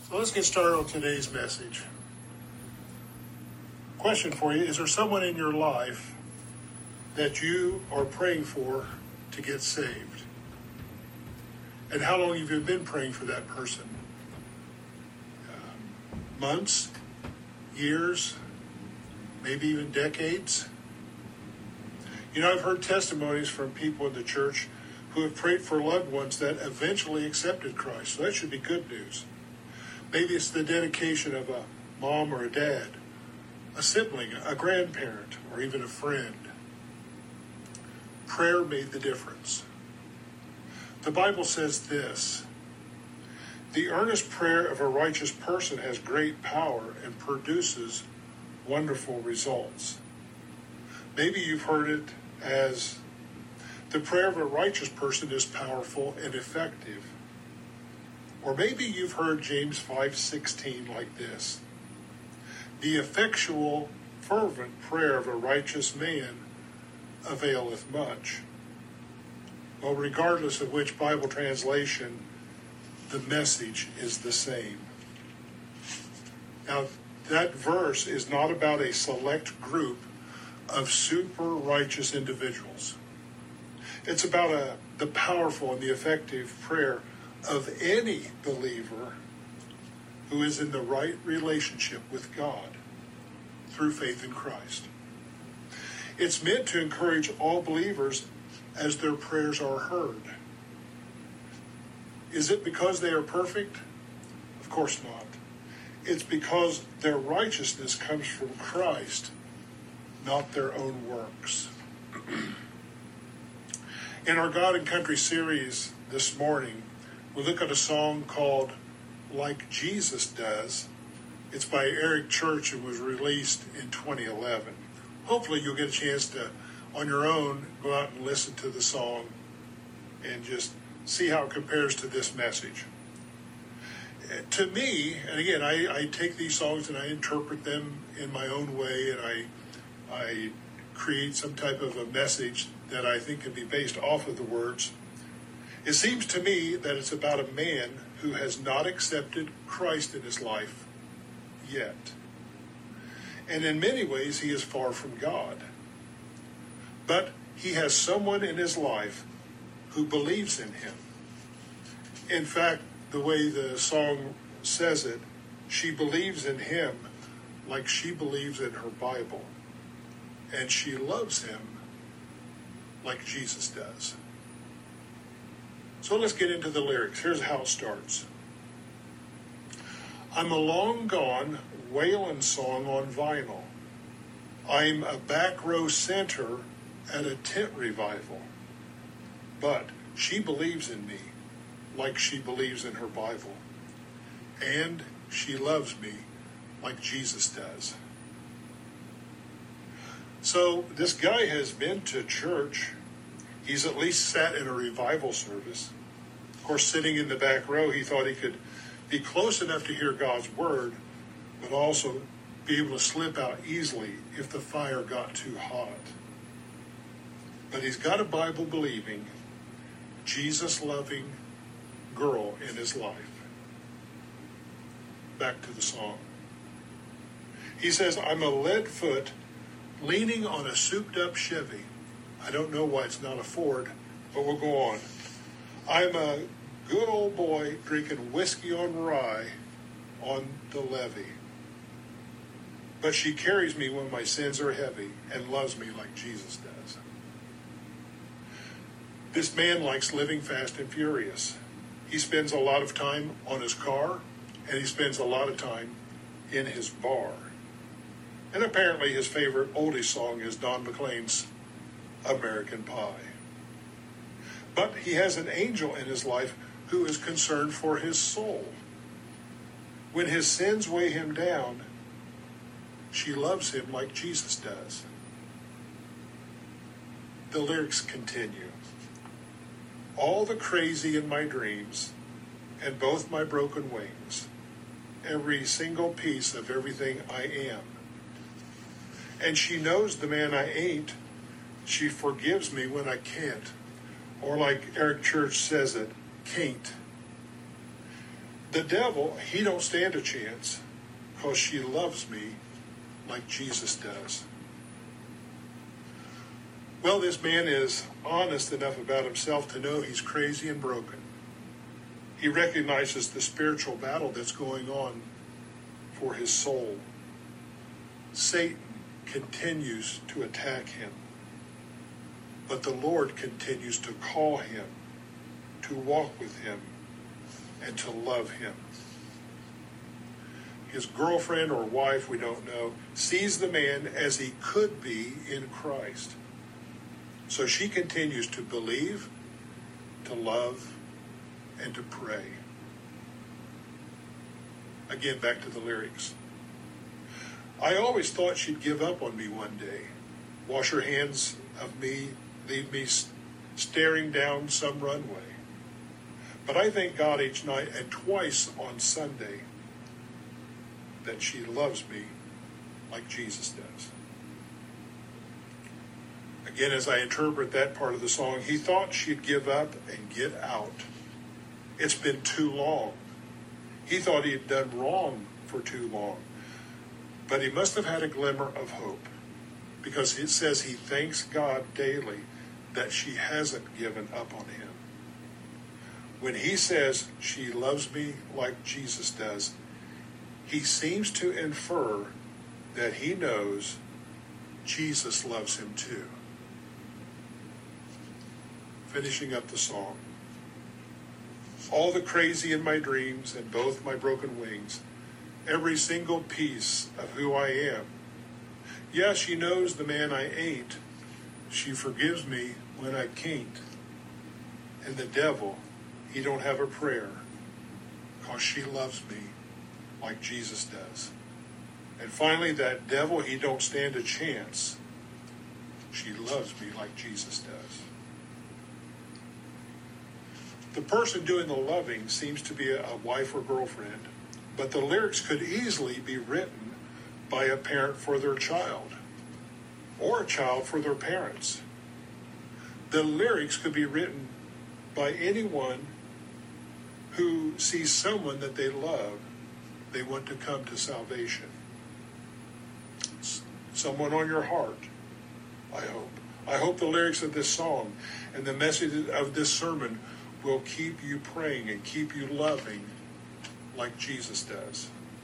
So let's get started on today's message. Question for you, is there someone in your life that you are praying for to get saved? And how long have you been praying for that person? Months, years, maybe even decades? You know, I've heard testimonies from people in the church who have prayed for loved ones that eventually accepted Christ. So that should be good news. Maybe it's the dedication of a mom or a dad, a sibling, a grandparent, or even a friend. Prayer made the difference. The Bible says this: the earnest prayer of a righteous person has great power and produces wonderful results. Maybe you've heard it as the prayer of a righteous person is powerful and effective. Or maybe you've heard James 5:16 like this: the effectual, fervent prayer of a righteous man availeth much. Well, regardless of which Bible translation, the message is the same. Now, that verse is not about a select group of super righteous individuals. It's about the powerful and the effective prayer of any believer who is in the right relationship with God through faith in Christ. It's meant to encourage all believers as their prayers are heard. Is it because they are perfect? Of course not. It's because their righteousness comes from Christ, not their own works. In our God and Country series this morning, we look at a song called Like Jesus Does. It's by Eric Church and was released in 2011. Hopefully you'll get a chance to, on your own, go out and listen to the song and just see how it compares to this message. To me, and again, I take these songs and I interpret them in my own way, and I create some type of a message that I think can be based off of the words. It seems to me that it's about a man who has not accepted Christ in his life yet. And in many ways, he is far from God. But he has someone in his life who believes in him. In fact, the way the song says it, she believes in him like she believes in her Bible. And she loves him like Jesus does. So let's get into the lyrics. Here's how it starts. I'm a long gone Waylon song on vinyl. I'm a back row center at a tent revival. But she believes in me like she believes in her Bible. And she loves me like Jesus does. So this guy has been to church. He's at least sat in a revival service. Of course, sitting in the back row, he thought he could be close enough to hear God's word, but also be able to slip out easily if the fire got too hot. But he's got a Bible-believing, Jesus-loving girl in his life. Back to the song. He says, I'm a lead foot leaning on a souped-up Chevy. I don't know why it's not a Ford, but we'll go on. I'm a good old boy drinking whiskey on rye on the levee. But she carries me when my sins are heavy and loves me like Jesus does. This man likes living fast and furious. He spends a lot of time on his car, and he spends a lot of time in his bar. And apparently his favorite oldie song is Don McLean's American Pie. But he has an angel in his life who is concerned for his soul. When his sins weigh him down, she loves him like Jesus does. The lyrics continue. All the crazy in my dreams and both my broken wings, every single piece of everything I am. And she knows the man I ain't. She forgives me when I can't. Or like Eric Church says it, can't. The devil, he don't stand a chance because she loves me like Jesus does. Well, this man is honest enough about himself to know he's crazy and broken. He recognizes the spiritual battle that's going on for his soul. Satan continues to attack him, but the Lord continues to call him, to walk with him, and to love him. His girlfriend or wife, we don't know, sees the man as he could be in Christ. So she continues to believe, to love, and to pray. Again, back to the lyrics. I always thought she'd give up on me one day, wash her hands of me, leave me staring down some runway. But I thank God each night and twice on Sunday that she loves me like Jesus does. Again, as I interpret that part of the song, he thought she'd give up and get out. It's been too long. He thought he had done wrong for too long. But he must have had a glimmer of hope, because it says he thanks God daily that she hasn't given up on him. When he says she loves me like Jesus does, he seems to infer that he knows Jesus loves him too. Finishing up the song. All the crazy in my dreams and both my broken wings, every single piece of who I am. Yeah, she knows the man I ain't. She forgives me when I can't. And the devil, he don't have a prayer, 'cause she loves me like Jesus does. And finally, that devil, he don't stand a chance. She loves me like Jesus does. The person doing the loving seems to be a wife or girlfriend, but the lyrics could easily be written by a parent for their child, or a child for their parents. The lyrics could be written by anyone who sees someone that they love, they want to come to salvation. Someone on your heart, I hope. I hope the lyrics of this song and the message of this sermon will keep you praying and keep you loving like Jesus does.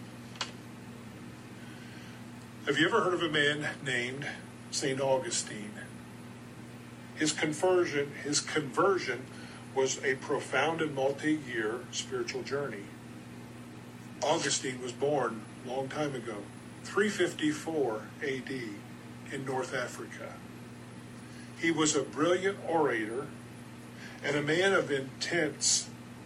Have you ever heard of a man named St. Augustine? His conversion was a profound and multi-year spiritual journey. Augustine was born a long time ago, 354 AD in North Africa. He was a brilliant orator and a man of intense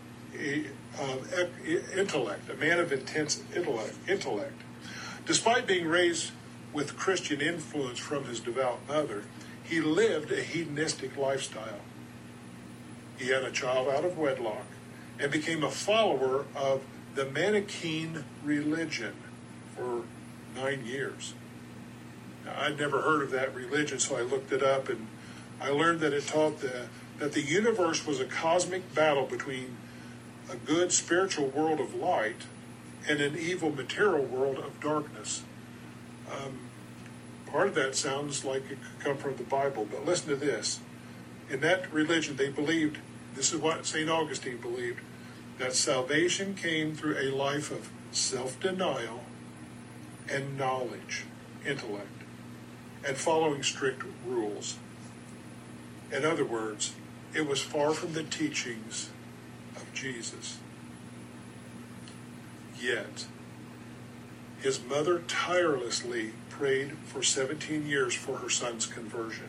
intellect. Despite being raised with Christian influence from his devout mother, he lived a hedonistic lifestyle. He had a child out of wedlock and became a follower of the Manichaean religion for 9 years. Now, I'd never heard of that religion, so I looked it up, and I learned that it taught that the universe was a cosmic battle between a good spiritual world of light and an evil material world of darkness. Part of that sounds like it could come from the Bible, but listen to this. In that religion, they believed, this is what St. Augustine believed, that salvation came through a life of self-denial and knowledge, intellect, and following strict rules. In other words, it was far from the teachings of Jesus. Yet, his mother tirelessly prayed for 17 years for her son's conversion.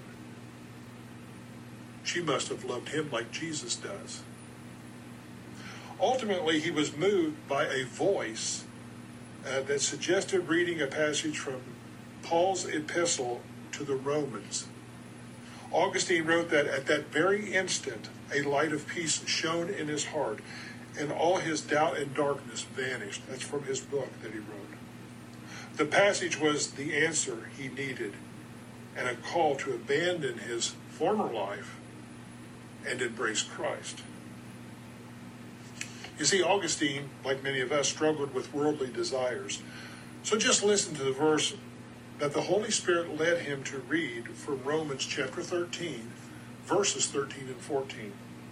She must have loved him like Jesus does. Ultimately, he was moved by a voice that suggested reading a passage from Paul's epistle to the Romans. Augustine wrote that at that very instant, a light of peace shone in his heart, and all his doubt and darkness vanished. That's from his book that he wrote. The passage was the answer he needed, and a call to abandon his former life and embrace Christ. You see, Augustine, like many of us, struggled with worldly desires. So just listen to the verse that the Holy Spirit led him to read from Romans chapter 13, verses 13 and 14.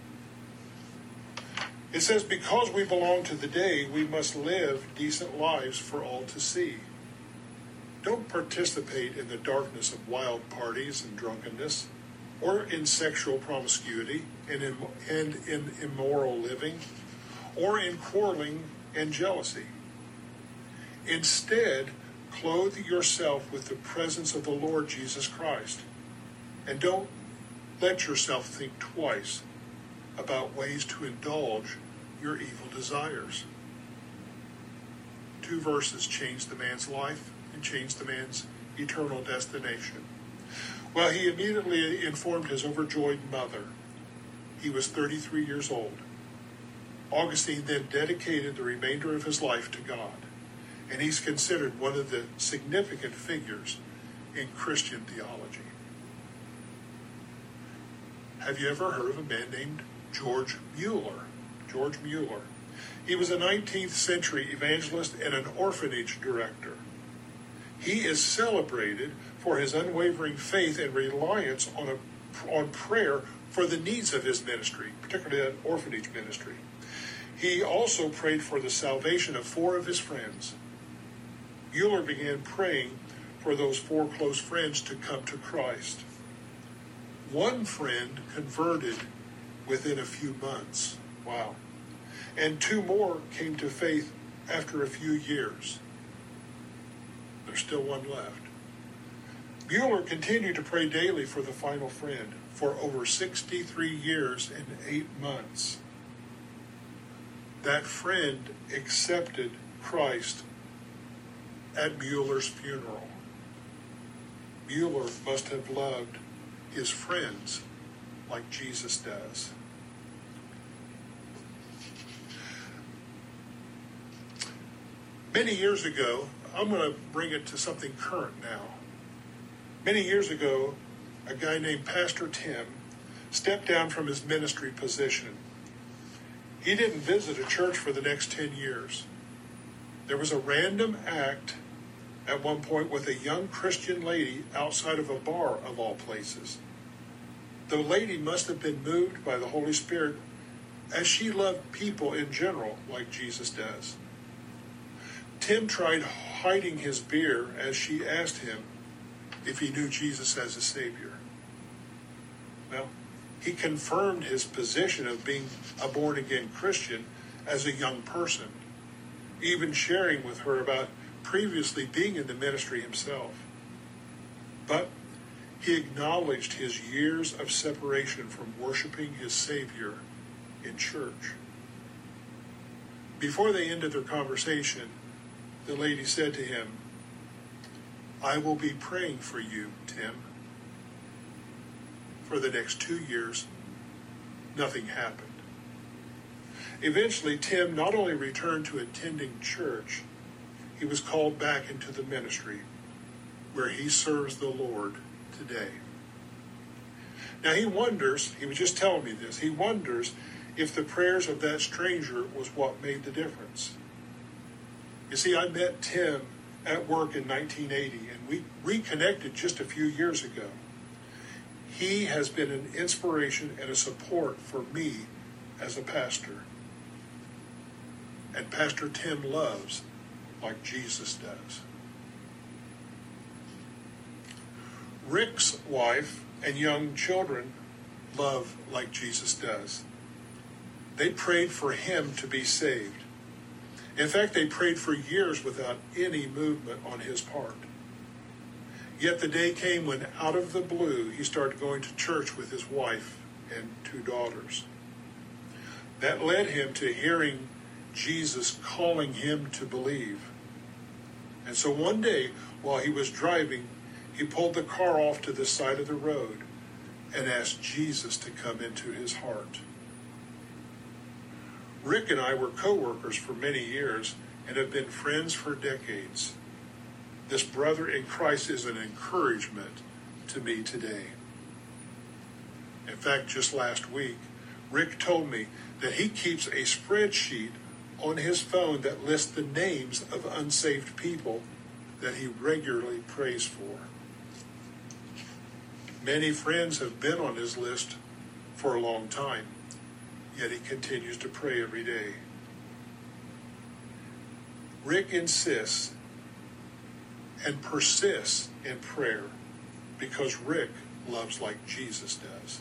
It says, because we belong to the day, we must live decent lives for all to see. Don't participate in the darkness of wild parties and drunkenness, or in sexual promiscuity and in immoral living, or in quarreling and jealousy. Instead, clothe yourself with the presence of the Lord Jesus Christ, and don't let yourself think twice about ways to indulge your evil desires. 2 verses changed the man's life and changed the man's eternal destination. Well, he immediately informed his overjoyed mother. He was 33 years old. Augustine then dedicated the remainder of his life to God, and he's considered one of the significant figures in Christian theology. Have you ever heard of a man named George Mueller? George Mueller. He was a 19th century evangelist and an orphanage director. He is celebrated for his unwavering faith and reliance on prayer for the needs of his ministry, particularly an orphanage ministry. He also prayed for the salvation of 4 of his friends. Mueller began praying for those 4 close friends to come to Christ. One friend converted within a few months. Wow. And 2 more came to faith after a few years. There's still one left. Mueller continued to pray daily for the final friend for over 63 years and 8 months. That friend accepted Christ at Mueller's funeral. Mueller must have loved his friends like Jesus does. Many years ago, I'm going to bring it to something current now. Many years ago, a guy named Pastor Tim stepped down from his ministry position. He didn't visit a church for the next 10 years. There was a random act at one point with a young Christian lady outside of a bar, of all places. The lady must have been moved by the Holy Spirit, as she loved people in general like Jesus does. Tim tried hiding his beer as she asked him if he knew Jesus as a Savior. Well, he confirmed his position of being a born-again Christian as a young person, even sharing with her about previously being in the ministry himself. But he acknowledged his years of separation from worshiping his Savior in church. Before they ended their conversation, the lady said to him, "I will be praying for you, Tim." For the next 2 years, nothing happened. Eventually, Tim not only returned to attending church, he was called back into the ministry, where he serves the Lord today. Now he wonders, he was just telling me this, he wonders if the prayers of that stranger was what made the difference. You see, I met Tim at work in 1980, and we reconnected just a few years ago. He has been an inspiration and a support for me as a pastor. And Pastor Tim loves like Jesus does. Rick's wife and young children love like Jesus does. They prayed for him to be saved. In fact, they prayed for years without any movement on his part. Yet the day came when, out of the blue, he started going to church with his wife and 2 daughters. That led him to hearing Jesus calling him to believe. And so one day, while he was driving, he pulled the car off to the side of the road and asked Jesus to come into his heart. Rick and I were co-workers for many years and have been friends for decades. This brother in Christ is an encouragement to me today. In fact, just last week, Rick told me that he keeps a spreadsheet on his phone that lists the names of unsaved people that he regularly prays for. Many friends have been on his list for a long time, yet he continues to pray every day. Rick insists and persists in prayer because Rick loves like Jesus does.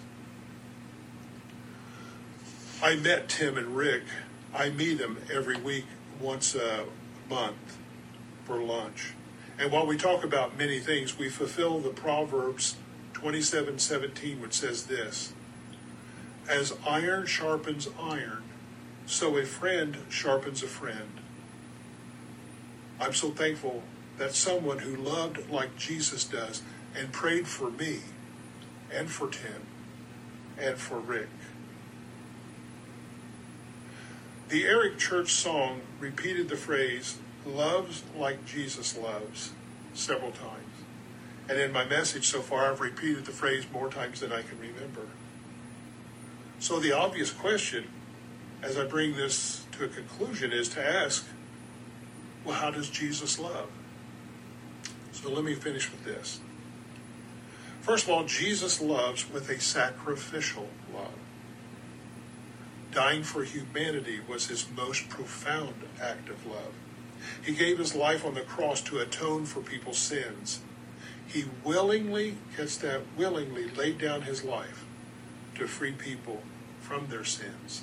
I met Tim and Rick. I meet them every week, once a month, for lunch. And while we talk about many things, we fulfill the Proverbs 27:17, which says this: as iron sharpens iron, so a friend sharpens a friend. I'm so thankful that someone who loved like Jesus does and prayed for me and for Tim and for Rick. The Eric Church song repeated the phrase, loves like Jesus loves, several times. And in my message so far, I've repeated the phrase more times than I can remember. So the obvious question, as I bring this to a conclusion, is to ask, well, how does Jesus love? So let me finish with this. First of all, Jesus loves with a sacrificial love. Dying for humanity was his most profound act of love. He gave his life on the cross to atone for people's sins. He willingly laid down his life to free people from their sins.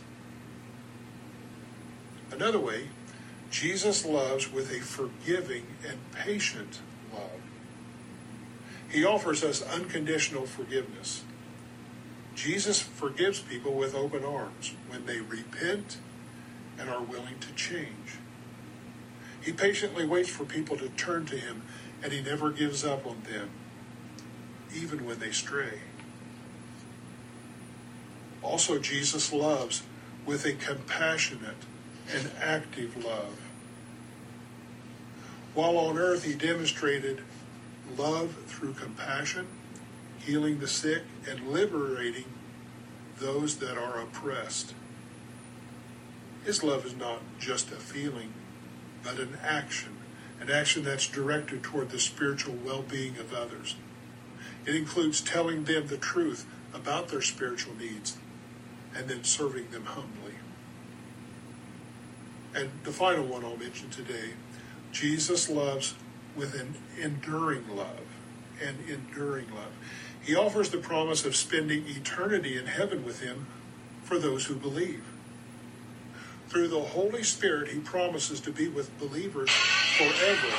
Another way, Jesus loves with a forgiving and patient love. He offers us unconditional forgiveness. Jesus forgives people with open arms when they repent and are willing to change. He patiently waits for people to turn to him, and he never gives up on them, even when they stray. Also, Jesus loves with a compassionate and active love. While on earth, he demonstrated love through compassion, healing the sick, and liberating those that are oppressed. His love is not just a feeling, but an action that's directed toward the spiritual well-being of others. It includes telling them the truth about their spiritual needs and then serving them humbly. And the final one I'll mention today, Jesus loves with an enduring love. He offers the promise of spending eternity in heaven with him for those who believe. Through the Holy Spirit, he promises to be with believers forever.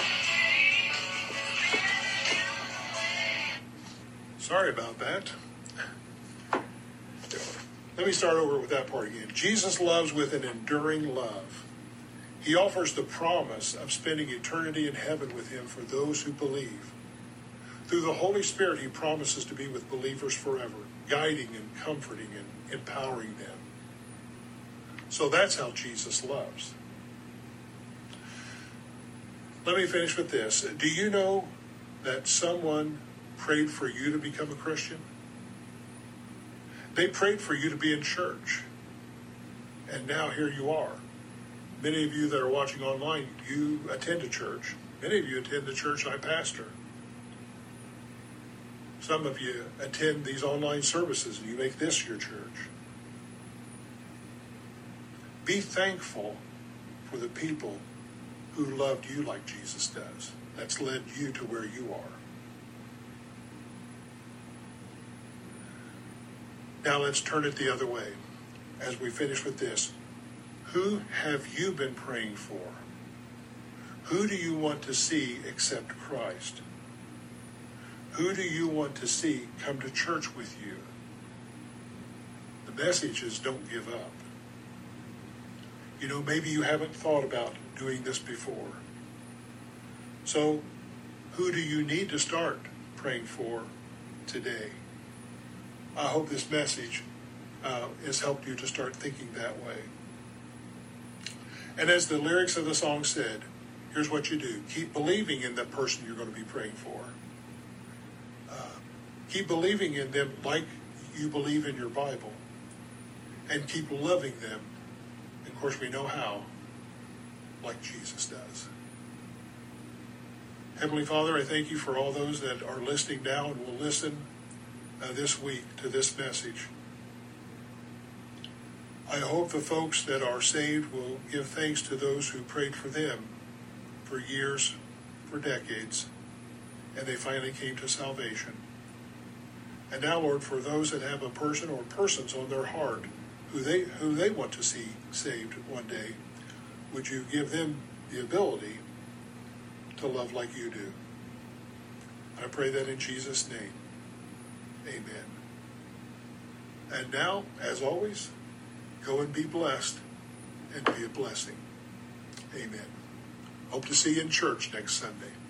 Sorry about that. Let me start over with that part again. Jesus loves with an enduring love. He offers the promise of spending eternity in heaven with him for those who believe. Through the Holy Spirit, he promises to be with believers forever, guiding and comforting and empowering them. So that's how Jesus loves. Let me finish with this. Do you know that someone prayed for you to become a Christian? They prayed for you to be in church. And now here you are. Many of you that are watching online, you attend a church. Many of you attend the church I pastor. Some of you attend these online services and you make this your church. Be thankful for the people who loved you like Jesus does. That's led you to where you are. Now let's turn it the other way as we finish with this. Who have you been praying for? Who do you want to see accept Christ? Who do you want to see come to church with you? The message is don't give up. You know, maybe you haven't thought about doing this before. So, who do you need to start praying for today? I hope this message has helped you to start thinking that way. And as the lyrics of the song said, here's what you do. Keep believing in the person you're going to be praying for. Keep believing in them like you believe in your Bible. and keep loving them. And of course, we know how, like Jesus does. Heavenly Father, I thank you for all those that are listening now and will listen this week to this message. I hope the folks that are saved will give thanks to those who prayed for them for years, for decades, and they finally came to salvation. And now, Lord, for those that have a person or persons on their heart who they want to see saved one day, would you give them the ability to love like you do? I pray that in Jesus' name. Amen. And now, as always, go and be blessed and be a blessing. Amen. Hope to see you in church next Sunday.